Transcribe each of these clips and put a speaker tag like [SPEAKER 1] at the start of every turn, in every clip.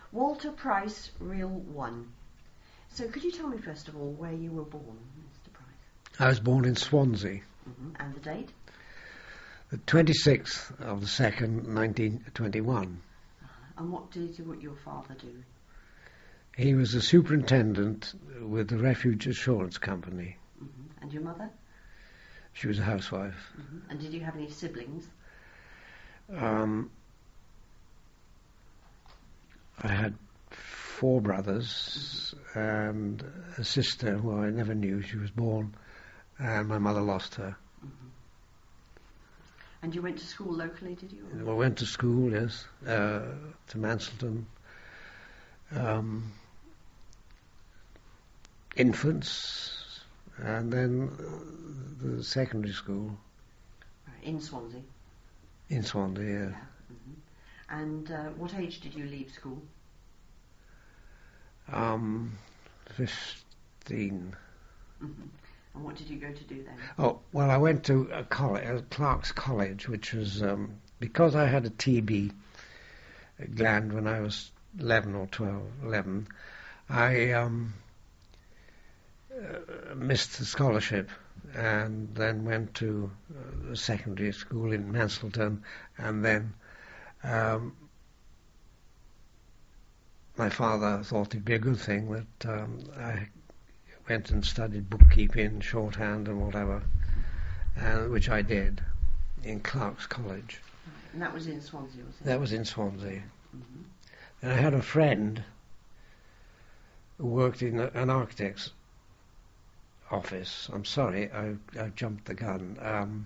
[SPEAKER 1] Walter Price, Real One. So could you tell me first of all where you were born, Mr. Price?
[SPEAKER 2] I was born in Swansea.
[SPEAKER 1] And the date?
[SPEAKER 2] The 26th of the 2nd, 1921.
[SPEAKER 1] And what did your father do?
[SPEAKER 2] He was a superintendent with the Refuge Assurance Company.
[SPEAKER 1] And your mother?
[SPEAKER 2] She was a housewife.
[SPEAKER 1] And did you have any siblings?
[SPEAKER 2] I had 4 brothers and a sister who I never knew. She was born and my mother lost her.
[SPEAKER 1] And you went to school locally, did you?
[SPEAKER 2] I went to school, yes, to Mansleton. Infants, and then the secondary school.
[SPEAKER 1] In Swansea?
[SPEAKER 2] In Swansea, yeah.
[SPEAKER 1] And what age did you leave school?
[SPEAKER 2] 15.
[SPEAKER 1] And what did you go to do then?
[SPEAKER 2] Oh, well, I went to a college, Clark's College, which was, because I had a TB gland when I was 11, I missed the scholarship and then went to a secondary school in Mansleton, and then my father thought it'd be a good thing that I went and studied bookkeeping, shorthand and whatever, which I did in Clark's College.
[SPEAKER 1] And that was in Swansea, was it?
[SPEAKER 2] That was in Swansea. And I had a friend who worked in an architect's office. I'm sorry, I jumped the gun.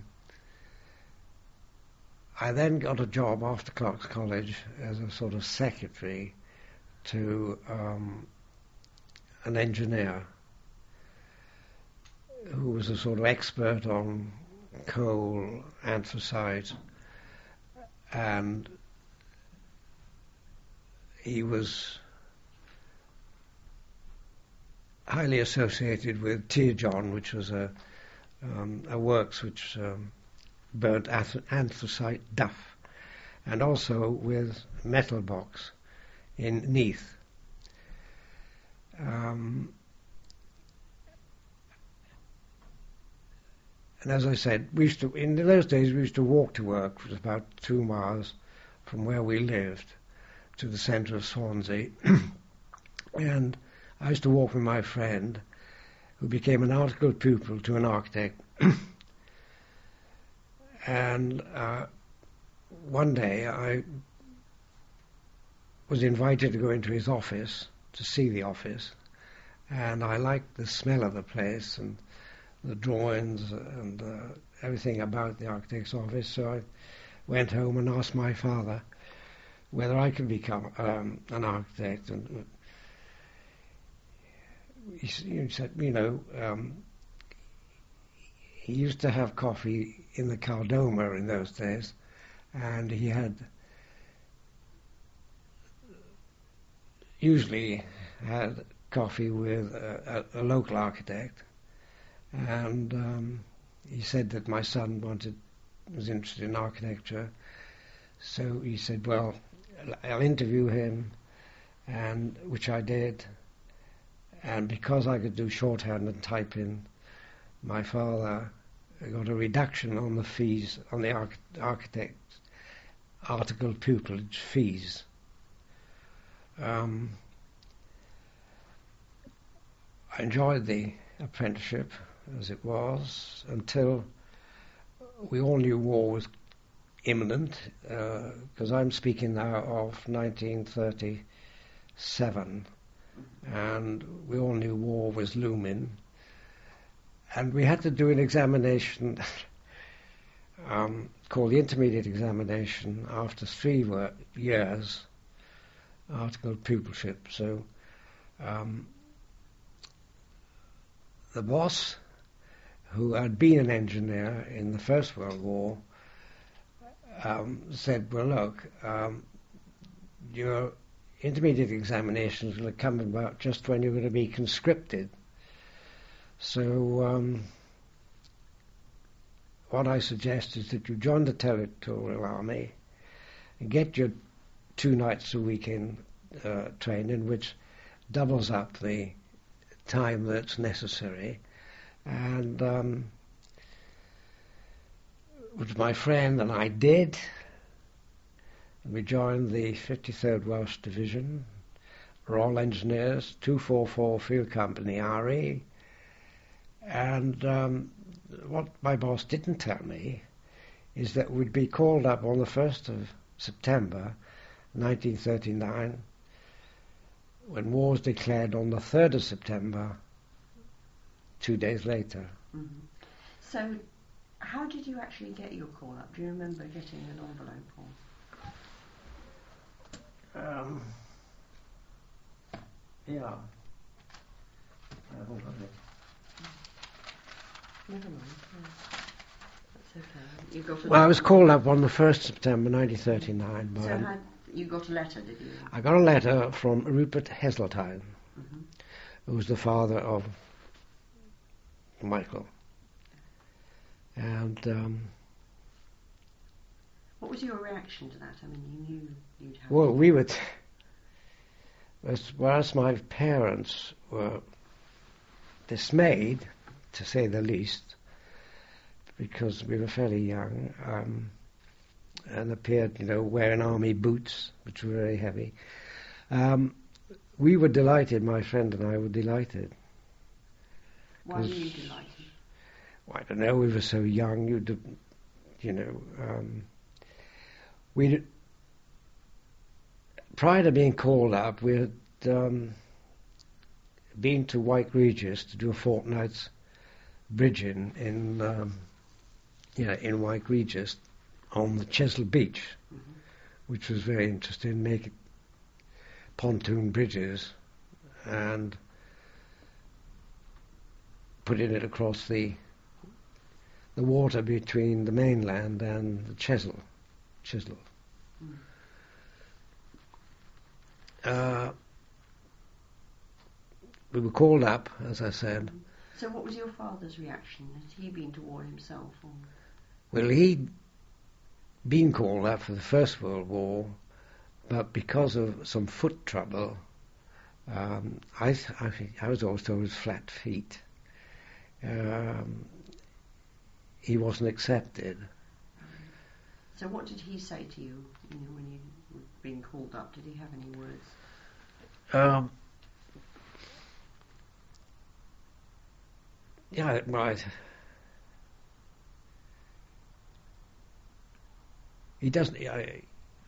[SPEAKER 2] I then got a job after Clark's College as a sort of secretary to an engineer who was a sort of expert on coal, anthracite, and he was highly associated with Tearjohn, which was a works which burnt anthracite duff, and also with Metal Box in Neath. And as I said, in those days we used to walk to work, which was about 2 miles from where we lived to the centre of Swansea. And I used to walk with my friend, who became an articled pupil to an architect. And one day I was invited to go into his office to see the office, and I liked the smell of the place and the drawings and everything about the architect's office, so I went home and asked my father whether I could become an architect. And he said, he used to have coffee in the Cardoma in those days, and he had usually had coffee with a local architect, and he said that my son was interested in architecture, so he said, well, I'll interview him, and which I did, and because I could do shorthand and typing, my father got a reduction on the fees, on the architect's articled pupillage fees. I enjoyed the apprenticeship as it was until we all knew war was imminent, because I'm speaking now of 1937, and we all knew war was looming, and we had to do an examination called the intermediate examination after 3 years articled pupilship. So the boss, who had been an engineer in the First World War, said, well, look, your intermediate examinations will come about just when you're going to be conscripted. So what I suggest is that you join the Territorial Army and get your 2 nights a week in training, which doubles up the time that's necessary. And which my friend and I did. We joined the 53rd Welsh Division, Royal Engineers, 244 Field Company RE. And what my boss didn't tell me is that we'd be called up on the 1st of September 1939, when war was declared on the 3rd of September, 2 days later.
[SPEAKER 1] Mm-hmm. So how did you actually get your call up? Do you remember getting an envelope or?
[SPEAKER 2] Yeah. I haven't got it.
[SPEAKER 1] Never mind. No. That's okay. You got
[SPEAKER 2] Well, I was called up on the 1st September 1939.
[SPEAKER 1] So you got a letter, did you?
[SPEAKER 2] I got a letter from Rupert Heseltine,
[SPEAKER 1] Mm-hmm.
[SPEAKER 2] who was the father of Michael. And
[SPEAKER 1] what was your reaction to that? I mean, you knew you'd have...
[SPEAKER 2] well, we would... Whereas my parents were dismayed, to say the least, because we were fairly young, and appeared, wearing army boots, which were very heavy. We were delighted, my friend and I were delighted.
[SPEAKER 1] Why were you delighted?
[SPEAKER 2] Well, I don't know, we were so young, we prior to being called up, we had been to White Regis to do a fortnight's bridging in White Regis on the Chesil Beach,
[SPEAKER 1] mm-hmm.
[SPEAKER 2] which was very interesting, making pontoon bridges and putting it across the water between the mainland and the Chesil.
[SPEAKER 1] Mm.
[SPEAKER 2] We were called up, as I said.
[SPEAKER 1] So what was your father's reaction? Had he been to war himself? Or?
[SPEAKER 2] Well, he'd been called up for the First World War, but because of some foot trouble, I was always told it was flat feet. He wasn't accepted.
[SPEAKER 1] So what did he say to you, when you were being called up? Did he have any words?
[SPEAKER 2] Yeah, right. He doesn't. I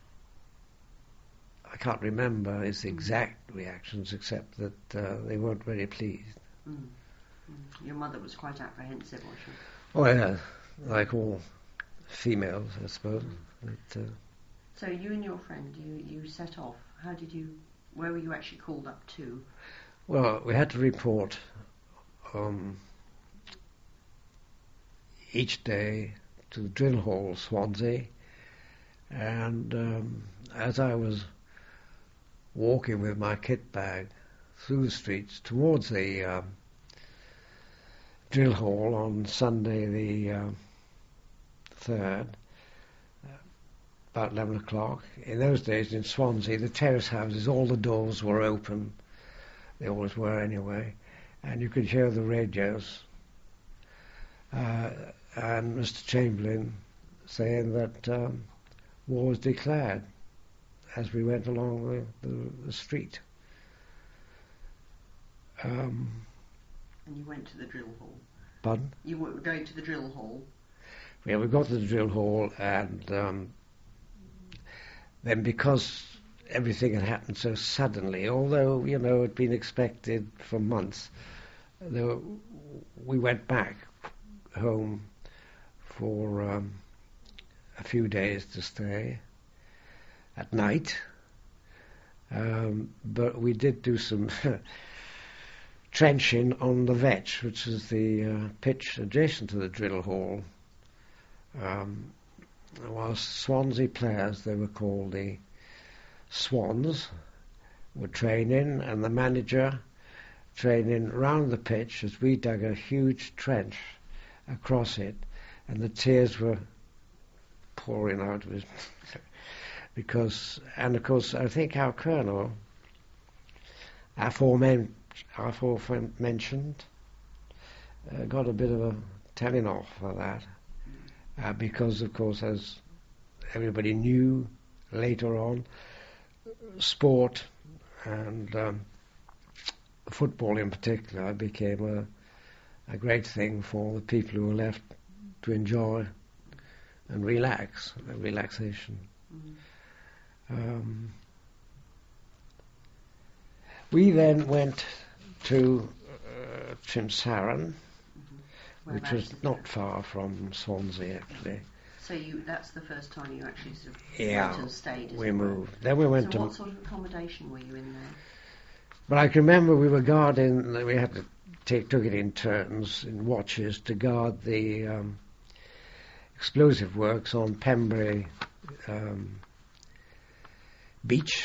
[SPEAKER 2] can't remember his exact reactions, except that they weren't very pleased.
[SPEAKER 1] Mm. Mm. Your mother was quite apprehensive, was she?
[SPEAKER 2] Oh yeah, like all females, I suppose. But,
[SPEAKER 1] so you and your friend, you set off. Where were you actually called up to?
[SPEAKER 2] Well, we had to report each day to the drill hall, Swansea, and as I was walking with my kit bag through the streets towards the drill hall on Sunday the 3rd, about 11 o'clock. In those days in Swansea, the terrace houses, all the doors were open. They always were anyway. And you could hear the radios. And Mr. Chamberlain saying that war was declared as we went along the street.
[SPEAKER 1] And you went to the drill hall?
[SPEAKER 2] Pardon?
[SPEAKER 1] You were going to the drill hall?
[SPEAKER 2] Yeah, we got to the drill hall, and then because everything had happened so suddenly, although, it'd been expected for months, we went back home for a few days to stay at night. But we did do some trenching on the Vetch, which is the pitch adjacent to the drill hall. Whilst Swansea players, they were called the Swans, were training, and the manager training round the pitch as we dug a huge trench across it, and the tears were pouring out of it. And of course, I think our colonel aforementioned. Got a bit of a telling off for that, because of course, as everybody knew later on, sport and football in particular became a great thing for the people who were left to enjoy and relaxation. We then went to Trimsharan, which was not far from Swansea actually.
[SPEAKER 1] So that's the first time you actually sort of
[SPEAKER 2] went
[SPEAKER 1] and stayed.
[SPEAKER 2] We moved. Then we went
[SPEAKER 1] to. What sort of accommodation were you in there?
[SPEAKER 2] Well, I can remember we were guarding. We had to took it in turns in watches to guard the explosive works on Pembury beach,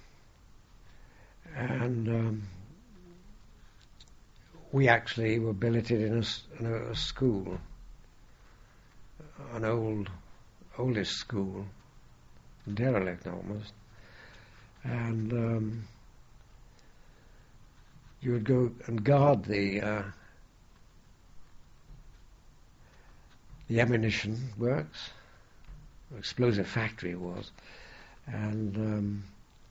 [SPEAKER 2] and we actually were billeted in a school, an oldest school, derelict almost, and you would go and guard the ammunition works, explosive factory it was, and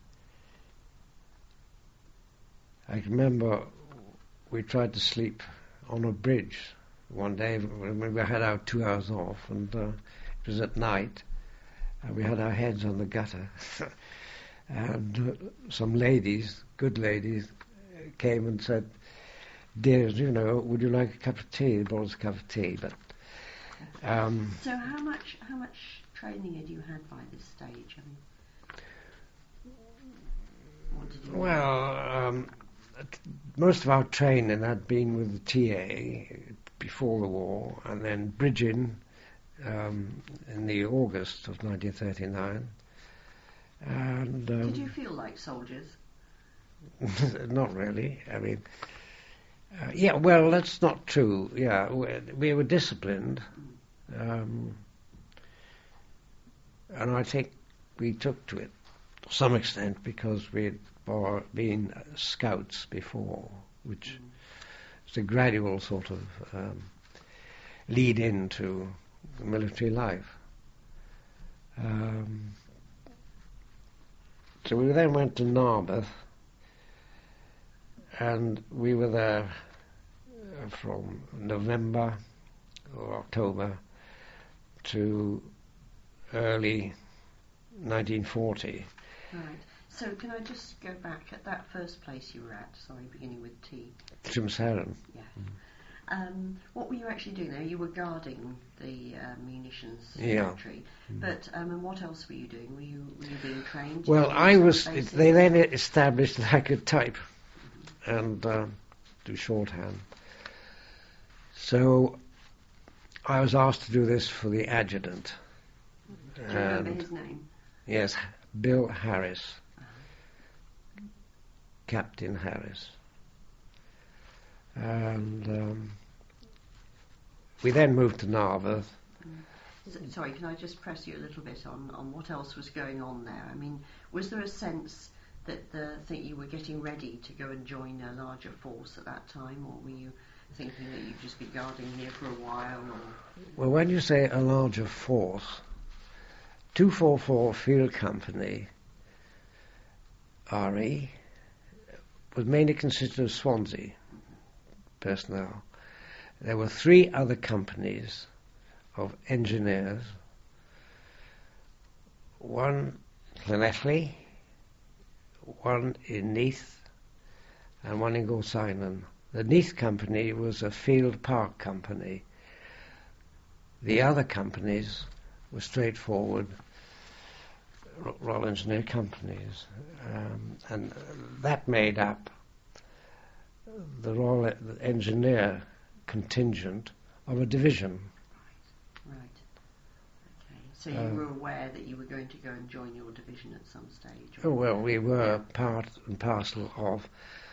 [SPEAKER 2] I can remember we tried to sleep on a bridge one day when we had our 2 hours off, and it was at night, and we had our heads on the gutter, and some ladies, good ladies, came and said, "Dear, would you like a cup of tea?" They brought us a cup of tea, but.
[SPEAKER 1] So how much training had you had by this stage? I mean, what did you?
[SPEAKER 2] Well, most of our training had been with the TA before the war, and then bridging in the August of 1939. And
[SPEAKER 1] did you feel like soldiers?
[SPEAKER 2] Not really. I mean, yeah. Well, that's not true. Yeah, we were disciplined. And I think we took to it to some extent because we'd been scouts before, which is a gradual sort of lead into military life. So we then went to Narberth, and we were there from November or October to early 1940.
[SPEAKER 1] Right. So can I just go back at that first place you were at? Sorry, beginning with T.
[SPEAKER 2] Trimsharan.
[SPEAKER 1] Yeah. What were you actually doing there? You were guarding the munitions factory, but and what else were you doing? Were you being trained?
[SPEAKER 2] Well, I was. They then established that I could type and do shorthand. So I was asked to do this for the adjutant.
[SPEAKER 1] Do you remember his name?
[SPEAKER 2] Yes, Bill Harris. Captain Harris. And we then moved to Narberth.
[SPEAKER 1] Sorry, can I just press you a little bit on what else was going on there? I mean, was there a sense that you were getting ready to go and join a larger force at that time, or were you thinking that you'd just be guarding here for a while? Or?
[SPEAKER 2] Well, when you say a larger force, 244 Field Company, RE, was mainly consisted of Swansea personnel. There were 3 other companies of engineers, one in Llanelli, one in Neath, and one in Gorsinan. The Neath company was a field park company. The other companies were straightforward Royal Engineer companies, and that made up the Royal Engineer contingent of a division.
[SPEAKER 1] Right. Okay. So you were aware that you were going to go and join your division at some stage?
[SPEAKER 2] Oh, well, we were part and parcel of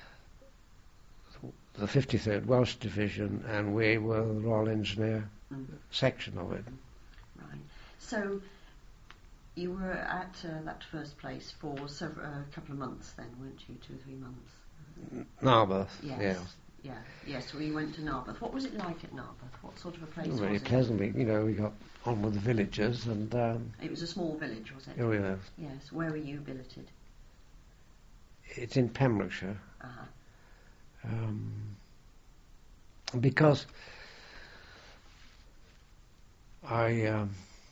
[SPEAKER 2] the 53rd Welsh Division, and we were the Royal Engineer section of it.
[SPEAKER 1] Right. So you were at that first place for a couple of months then, weren't you? 2 or 3 months?
[SPEAKER 2] Narberth,
[SPEAKER 1] Yes.
[SPEAKER 2] yeah.
[SPEAKER 1] Yes, we went to Narberth. What was it like at Narberth? What sort of a place
[SPEAKER 2] Very
[SPEAKER 1] was it?
[SPEAKER 2] pleasantly, we got on with the villagers and...
[SPEAKER 1] It was a small village, was it?
[SPEAKER 2] oh, yeah.
[SPEAKER 1] Yes. Where were you billeted?
[SPEAKER 2] It's in Pembrokeshire.
[SPEAKER 1] Uh-huh.
[SPEAKER 2] Because I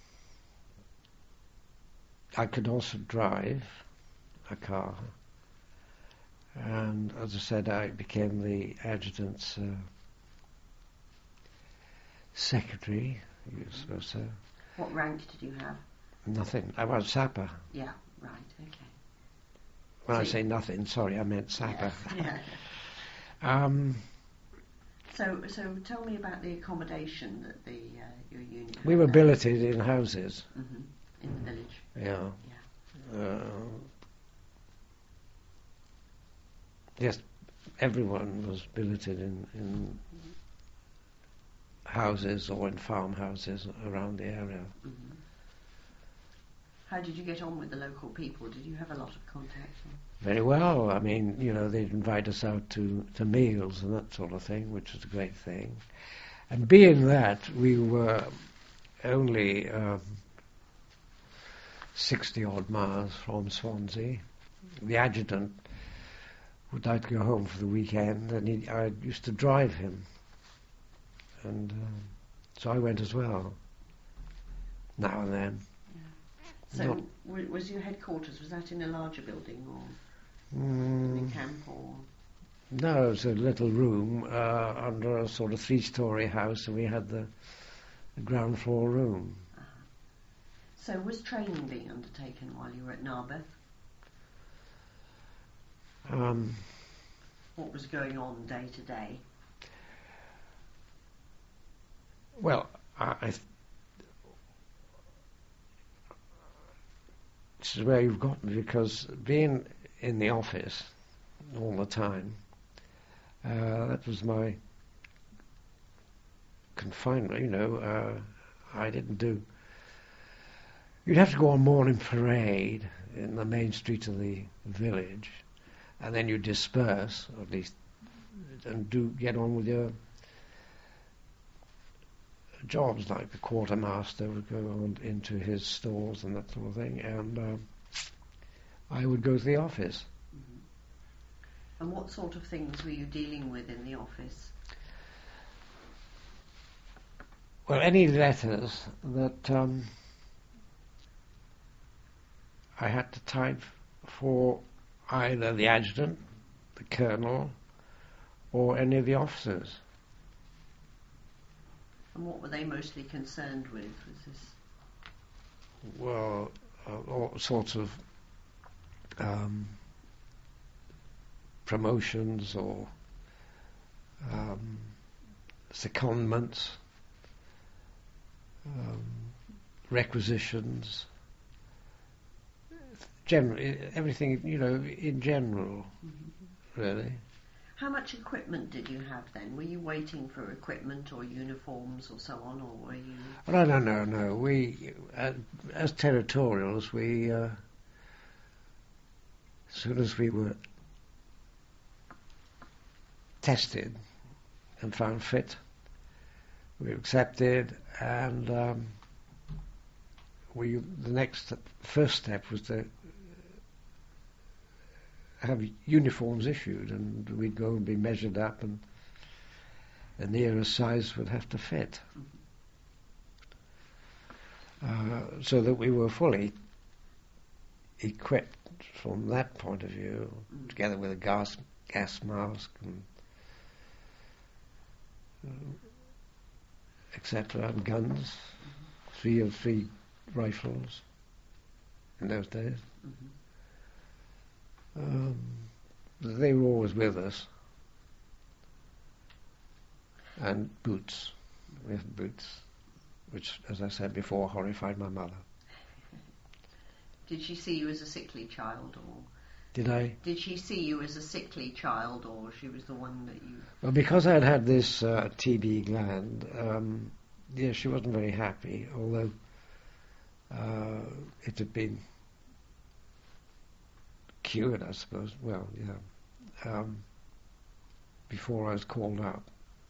[SPEAKER 2] could also drive a car, and as I said, I became the adjutant's secretary, you suppose so.
[SPEAKER 1] What rank did you have?
[SPEAKER 2] Nothing. I was sapper.
[SPEAKER 1] Yeah, right, okay.
[SPEAKER 2] When I say nothing, sorry, I meant sapper.
[SPEAKER 1] Yes, yeah. So tell me about the accommodation that your unit had
[SPEAKER 2] We were
[SPEAKER 1] there.
[SPEAKER 2] billeted in houses.
[SPEAKER 1] Mm-hmm. In the village.
[SPEAKER 2] Yeah. Yes, everyone was billeted in houses or in farmhouses around the area.
[SPEAKER 1] Mm-hmm. How did you get on with the local people? Did you have a lot of contact?
[SPEAKER 2] Very well. I mean, they'd invite us out to meals and that sort of thing, which was a great thing. And being that we were only 60-odd miles from Swansea, the adjutant would like to go home for the weekend, and I used to drive him. And so I went as well, now and then.
[SPEAKER 1] Yeah. So was your headquarters, was that in a larger building or in a camp or?
[SPEAKER 2] No, it was a little room under a sort of 3-storey house, and we had the ground floor room.
[SPEAKER 1] Uh-huh. So was training being undertaken while you were at Narberth? What was going on day to day?
[SPEAKER 2] Well, this is where you've got me, because being in the office all the time, that was my confinement, I didn't do... You'd have to go on morning parade in the main street of the village, and then you disperse, or at least, and get on with your jobs, like the quartermaster would go on into his stores and that sort of thing, and I would go to the office.
[SPEAKER 1] And what sort of things were you dealing with in the office?
[SPEAKER 2] Well, any letters that I had to type for either the adjutant, the colonel, or any of the officers.
[SPEAKER 1] And what were they mostly concerned with? Was this?
[SPEAKER 2] Well, all sorts of promotions or secondments, requisitions, generally everything, in general, really.
[SPEAKER 1] How much equipment did you have then? Were you waiting for equipment or uniforms or so on, or were you?
[SPEAKER 2] No. We, as territorials, we, as soon as we were tested and found fit, we were accepted, and the first step was to have uniforms issued, and we'd go and be measured up, and the nearest size would have to fit. So that we were fully equipped from that point of view, together with a gas mask and etc., and guns, 303 rifles in those days. They were always with us. And boots. We had boots, which, as I said before, horrified my mother.
[SPEAKER 1] Did she see you as a sickly child, or?
[SPEAKER 2] Did I?
[SPEAKER 1] Did she see you as a sickly child, or she was the one that you?
[SPEAKER 2] Well, because I had this TB gland, she wasn't very happy, although it had been cured, I suppose. Well, yeah. before I was called up.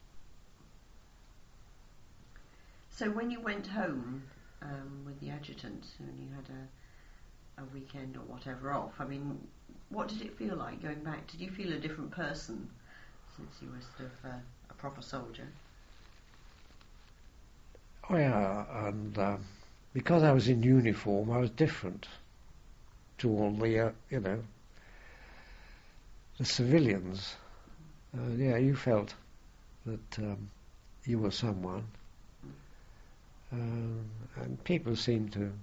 [SPEAKER 1] So when you went home with the adjutant, when you had a weekend or whatever off, I mean, what did it feel like going back? Did you feel a different person since you were sort of a proper soldier?
[SPEAKER 2] Oh yeah, and because I was in uniform, I was different to all the, the civilians. Yeah, you felt that you were someone. And people seemed to,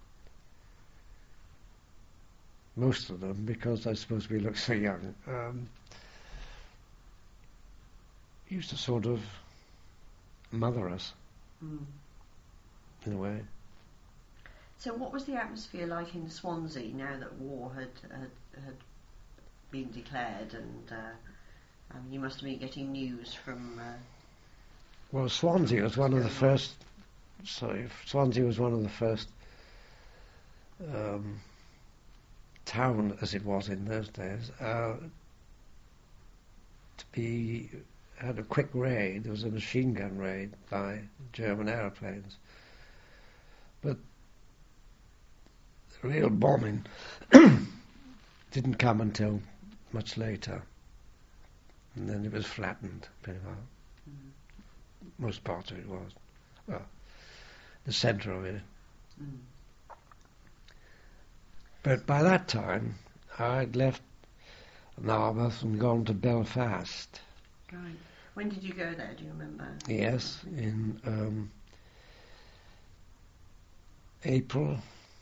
[SPEAKER 2] most of them, because I suppose we look so young, used to sort of mother us, in a way.
[SPEAKER 1] So what was the atmosphere like in Swansea now that war had been declared, and you must have been getting news from...
[SPEAKER 2] Well, Swansea was one of the first... Swansea was one of the first town, as it was in those days, had a quick raid. There was a machine gun raid by German aeroplanes. But the real bombing didn't come until much later. And then it was flattened pretty well. Most parts of it was. Well, the centre of it. But by that time, I'd left Narberth and gone to Belfast.
[SPEAKER 1] Right. When did you go there, do you remember?
[SPEAKER 2] Yes, in April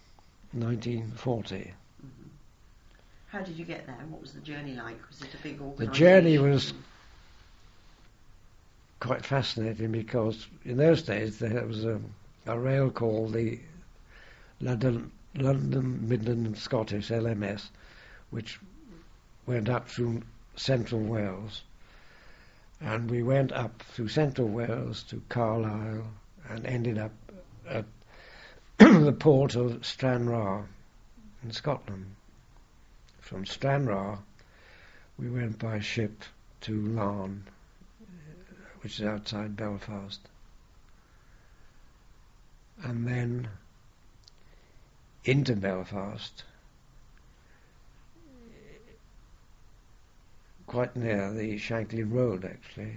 [SPEAKER 2] 1940.
[SPEAKER 1] How did you get there? What was the journey like? Was it a big organisation?
[SPEAKER 2] The journey was quite fascinating because in those days there was a rail called the London Midland and Scottish LMS, which went up through central Wales, and we went up through central Wales to Carlisle and ended up at the port of Stranraer in Scotland. From Stranraer we went by ship to Larne, which is outside Belfast, and then into Belfast, quite near the Shanklin Road actually,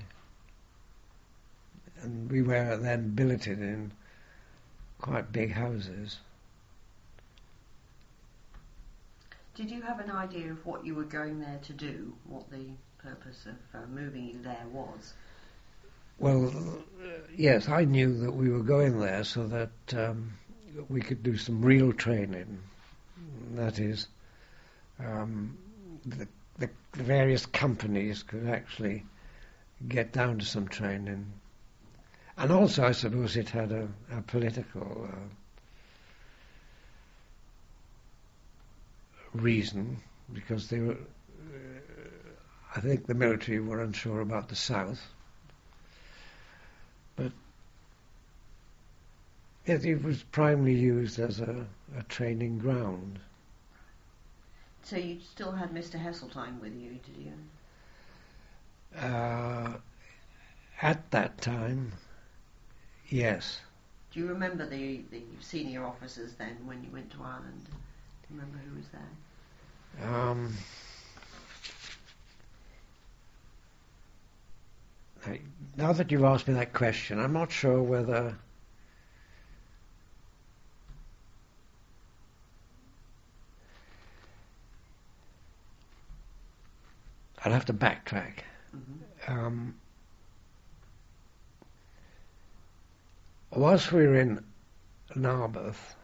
[SPEAKER 2] and we were then billeted in quite big houses.
[SPEAKER 1] Did you have an idea of what you were going there to do, what the purpose of moving you there was?
[SPEAKER 2] Well, yes, I knew that we were going there so that we could do some real training. That is, the various companies could actually get down to some training. And also, I suppose it had a political reason, because they were, I think the military were unsure about the South. But it was primarily used as a training ground.
[SPEAKER 1] So you still had Mr. Heseltine with you, did you?
[SPEAKER 2] At that time, yes.
[SPEAKER 1] Do you remember the senior officers then when you went to Ireland? Do you remember who was there?
[SPEAKER 2] Now that you've asked me that question, I'm not sure whether I'll have to backtrack. Whilst we were in Narberth,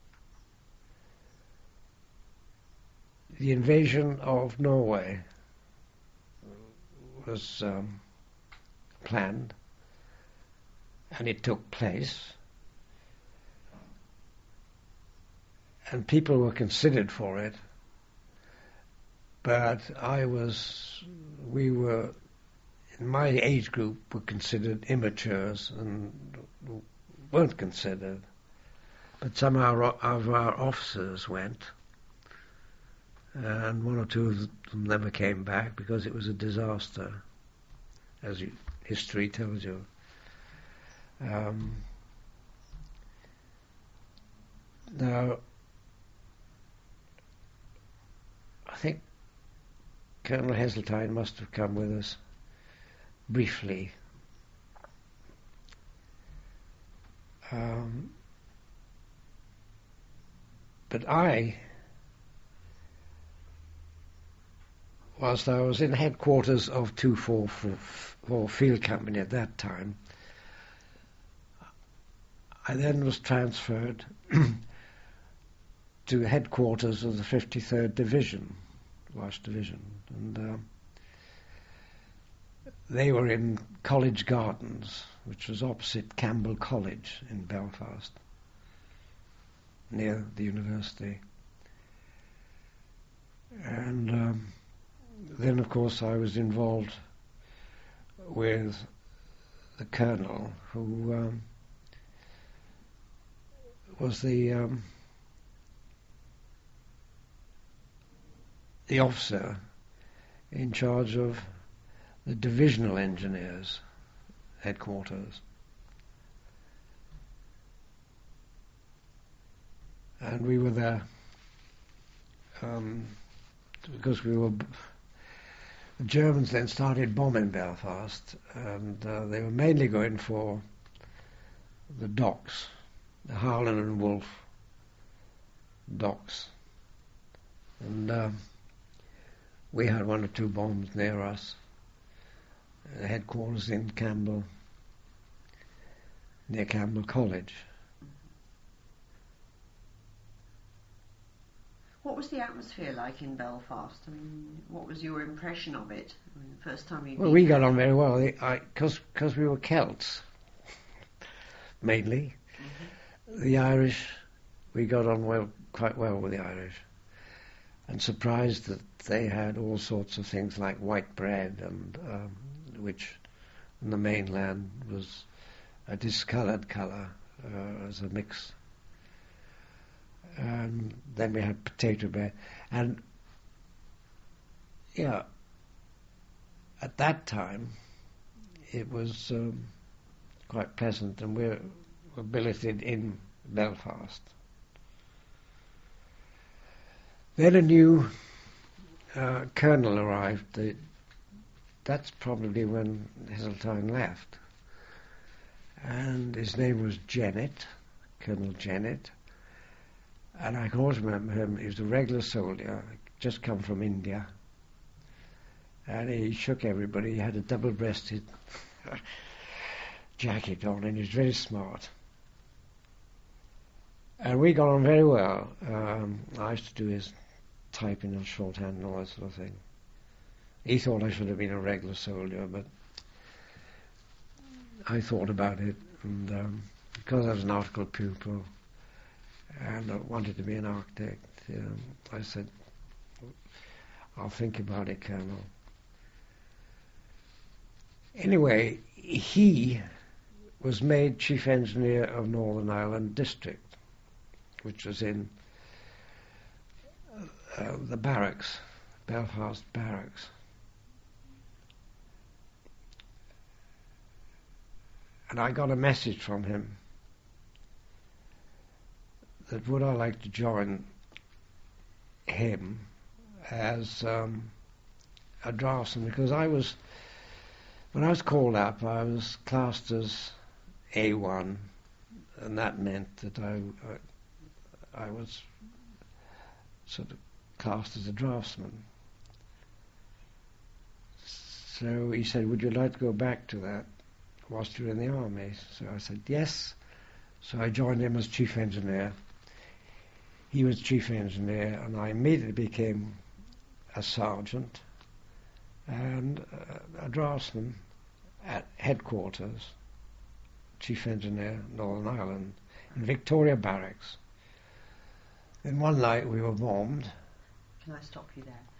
[SPEAKER 2] the invasion of Norway was planned, and it took place, and people were considered for it, but we were, in my age group, were considered immatures and weren't considered. But some of our officers went, and one or two of them never came back because it was a disaster. as history tells you. Now, I think Colonel Heseltine must have come with us briefly. But whilst I was in headquarters of 244 Field Company at that time, I then was transferred to headquarters of the 53rd Division, Welsh Division, and they were in College Gardens, which was opposite Campbell College in Belfast, near the university. And then, of course, I was involved with the colonel, who was the officer in charge of the divisional engineers headquarters. And we were there because the Germans then started bombing Belfast, and they were mainly going for the docks, the Harlan and Wolff docks. And we had one or two bombs near us. Headquarters in Campbell, near Campbell College.
[SPEAKER 1] What was the atmosphere like in Belfast? I mean, what was your impression of it? I mean, the first time you...
[SPEAKER 2] Well, we got on very well, because we were Celts, mainly. Mm-hmm. The Irish, we got on quite well with the Irish, and surprised that they had all sorts of things like white bread, and which in the mainland was a discoloured colour as a mix. And then we had potato bread, and yeah, at that time it was quite pleasant, and we were billeted in Belfast. Then a new colonel arrived. That's probably when Heseltine left, and his name was Jennett, Colonel Jennett. And I can always remember him. He was a regular soldier, just come from India. And he shook everybody. He had a double-breasted jacket on, and he was very smart. And we got on very well. I used to do his typing and shorthand and all that sort of thing. He thought I should have been a regular soldier, but I thought about it, and because I was an article pupil, and I wanted to be an architect, I said, I'll think about it, Colonel. Anyway, he was made Chief Engineer of Northern Ireland District, which was in the barracks, Belfast Barracks. And I got a message from him that would I like to join him as a draftsman, because when I was called up, I was classed as A1, and that meant that I was sort of classed as a draftsman. So he said, would you like to go back to that whilst you're in the army? So I said, yes. So I joined him as chief engineer. He was chief engineer, and I immediately became a sergeant and a draftsman at headquarters, chief engineer, Northern Ireland, in Victoria Barracks. Then one night we were bombed.
[SPEAKER 1] Can I stop you there?